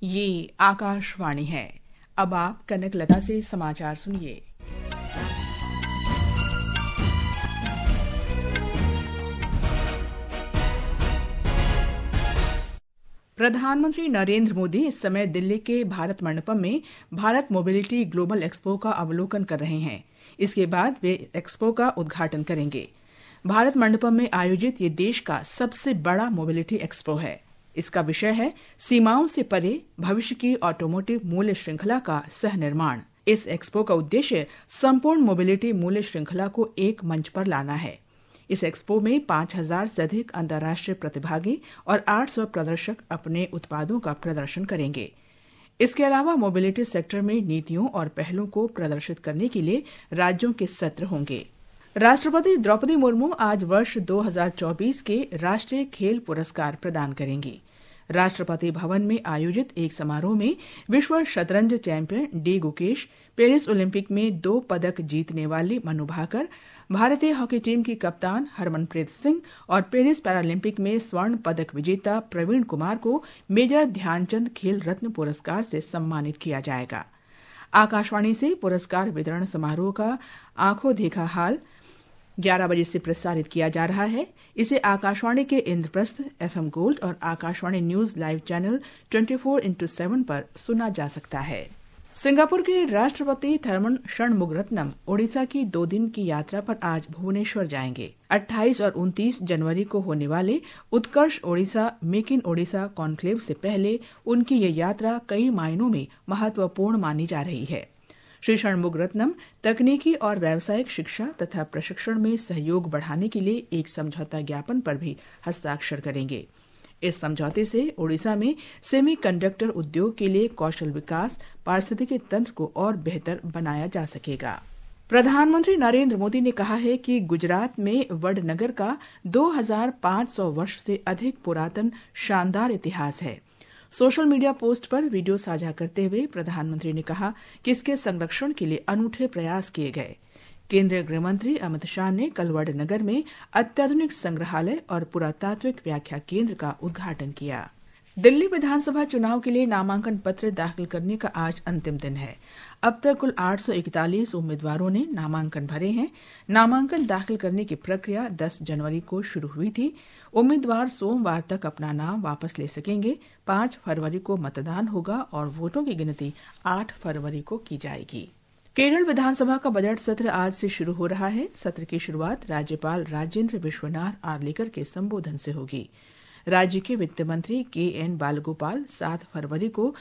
ये आकाशवाणी है। अब आप कनकलता से समाचार सुनिए। प्रधानमंत्री नरेंद्र मोदी इस समय दिल्ली के भारत मंडपम में भारत मोबिलिटी ग्लोबल एक्सपो का अवलोकन कर रहे हैं। इसके बाद वे एक्सपो का उद्घाटन करेंगे। भारत मंडपम में आयोजित ये देश का सबसे बड़ा मोबिलिटी एक्सपो है। इसका विषय है सीमाओं से परे भविष्य की ऑटोमोटिव मूल्य श्रृंखला का सह निर्माण। इस एक्सपो का उद्देश्य संपूर्ण मोबिलिटी मूल्य श्रृंखला को एक मंच पर लाना है। इस एक्सपो में 5000 से अधिक अंतर्राष्ट्रीय प्रतिभागी और 800 प्रदर्शक अपने उत्पादों का प्रदर्शन करेंगे। इसके अलावा मोबिलिटी सेक्टर में नीतियों और पहलों को प्रदर्शित करने के लिए राज्यों के सत्र होंगे। राष्ट्रपति द्रौपदी मुर्मू आज वर्ष 2024 के राष्ट्रीय खेल पुरस्कार प्रदान करेंगी। राष्ट्रपति भवन में आयोजित एक समारोह में विश्व शतरंज champion D Gukesh, Paris Olympic में 2 पदक जीतने वाली मनु भाकर, भारतीय हॉकी टीम की कप्तान हरमनप्रीत सिंह और पेरिस पैरालंपिक में स्वर्ण पदक विजेता प्रवीण कुमार को मेजर ध्यानचंद खेल रत्न पुरस्कार से सम्मानित किया जाएगा। आकाशवाणी से पुरस्कार वितरण समारोह का आंखों देखा हाल 11 बजे से प्रसारित किया जा रहा है। इसे आकाशवाणी के इंद्रप्रस्थ, FM गोल्ड और Akashvani news live channel 24x7 पर सुना जा सकता है। सिंगापुर के राष्ट्रपति थर्मन षणमुगरत्नम ओडिशा की 2 दिन की यात्रा पर आज भुवनेश्वर जाएंगे। 28 और 29 जनवरी को होने वाले Utkarsh Odisha make in Odisha conclave से पहले उनकी ये यात्रा कई मायनों में महत्वपूर्ण मानी जा रही है। श्री षणमुगरत्नम तकनीकी और व्यावसायिक शिक्षा तथा प्रशिक्षण में सहयोग बढ़ाने के लिए एक समझौता ज्ञापन पर भी हस्ताक्षर करेंगे। इस समझौते से ओडिशा में सेमीकंडक्टर उद्योग के लिए कौशल विकास, पारिस्थितिकी तंत्र को और बेहतर बनाया जा सकेगा। प्रधानमंत्री नरेंद्र मोदी ने कहा है कि गुजरात में वडनगर का 2500 वर्ष से अधिक पुरातन शानदार इतिहास है। सोशल मीडिया पोस्ट पर वीडियो साझा करते हुए प्रधानमंत्री ने कहा कि इसके संरक्षण के लिए अनूठे प्रयास किए गए। केंद्रीय गृहमंत्री अमित शाह ने कल वडनगर में अत्याधुनिक संग्रहालय और पुरातात्विक व्याख्या केंद्र का उद्घाटन किया। दिल्ली विधानसभा चुनाव के लिए नामांकन पत्र दाखिल करने का आज अंतिम दिन है। अब तक कुल 841 उम्मीदवारों ने नामांकन भरे हैं। नामांकन दाखिल करने की प्रक्रिया 10 जनवरी को शुरू हुई थी। उम्मीदवार सोमवार तक अपना नाम वापस ले सकेंगे। 5 फरवरी को मतदान होगा और वोटों की गिनती 8 फरवरी को की जाएगी। केरल विधानसभा का बजट सत्र आज से शुरू हो रहा है। सत्र की शुरुआत राज्यपाल राजेंद्र विश्वनाथ आर्लेकर के संबोधन से होगी। राज्य के वित्त मंत्री KN बालगोपाल 7 फरवरी को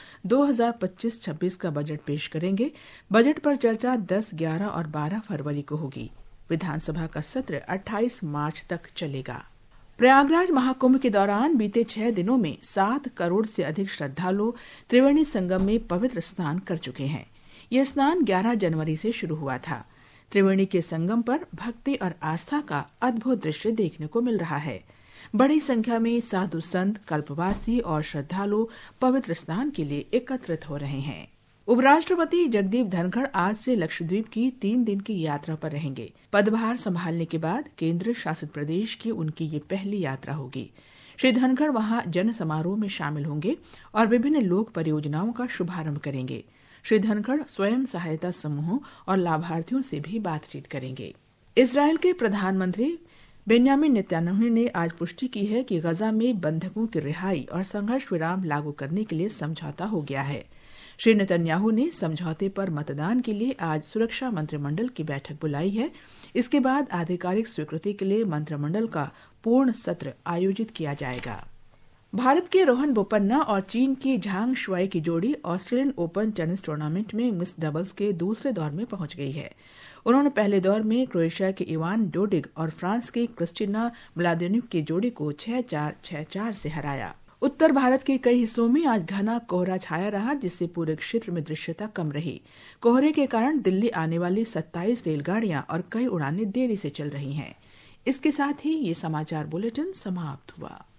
2025-26 का बजट पेश करेंगे। बजट पर चर्चा 10, 11 और 12 फरवरी को होगी। विधानसभा का सत्र 28 मार्च तक चलेगा। प्रयागराज महाकुंभ के दौरान बीते 6 दिनों में 7 करोड़ से अधिक श्रद्धालु त्रिवेणी संगम में पवित्र स्नान कर चुके हैं। यह स्नान 11 जनवरी से शुरू हुआ था। त्रिवेणी के संगम पर भक्ति और आस्था का अद्भुत दृश्य देखने को मिल रहा है। बड़ी संख्या में साधु संत, कल्पवासी और श्रद्धालु पवित्र स्नान के लिए एकत्रित हो रहे हैं। उपराष्ट्रपति जगदीप धनखड़ आज से लक्षद्वीप की 3 दिन की यात्रा पर रहेंगे। पदभार संभालने के बाद केंद्र शासित प्रदेश की उनकी ये पहली यात्रा होगी। श्री धनखड़ वहां जन समारोह में शामिल होंगे और विभिन्न लोक परियोजनाओं का शुभारंभ करेंगे। श्री धनखड़ स्वयं सहायता समूहों और लाभार्थियों से भी बातचीत करेंगे। इजरायल के प्रधानमंत्री बेन्यामिन नेतन्याहू ने आज पुष्टि की है कि गजा में बंधकों की रिहाई और संघर्ष विराम लागू करने के लिए समझौता हो गया है। श्री नेतन्याहू ने समझौते पर मतदान के लिए आज सुरक्षा मंत्रिमंडल की बैठक बुलाई है। इसके बाद आधिकारिक स्वीकृति के लिए मंत्रिमंडल का पूर्ण सत्र आयोजित किया जाएगा। भारत के रोहन बोपन्ना और चीन की झांग शुआई की जोड़ी ऑस्ट्रेलियन ओपन टेनिस टूर्नामेंट में मिक्स डबल्स के दूसरे दौर में पहुंच गई है। उन्होंने पहले दौर में क्रोएशिया के इवान डोडिग और फ्रांस की क्रिस्टिना म्लादेन्युक की जोड़ी को 6-4, 6-4 से हराया। उत्तर भारत के कई हिस्सों में आज घना कोहरा छाया रहा, जिससे पूरे क्षेत्र में दृश्यता कम रही। कोहरे के कारण दिल्ली आने वाली 27 रेलगाड़ियां और कई उड़ानें देरी से चल रही हैं। इसके साथ ही ये समाचार बुलेटिन समाप्त हुआ।